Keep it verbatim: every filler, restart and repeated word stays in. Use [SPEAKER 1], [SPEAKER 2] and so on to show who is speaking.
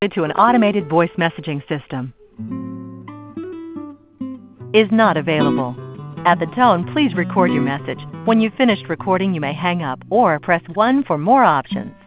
[SPEAKER 1] to an automated voice messaging system. Is not available. At the tone, please record your message. When you've finished recording, you may hang up or press one for more options.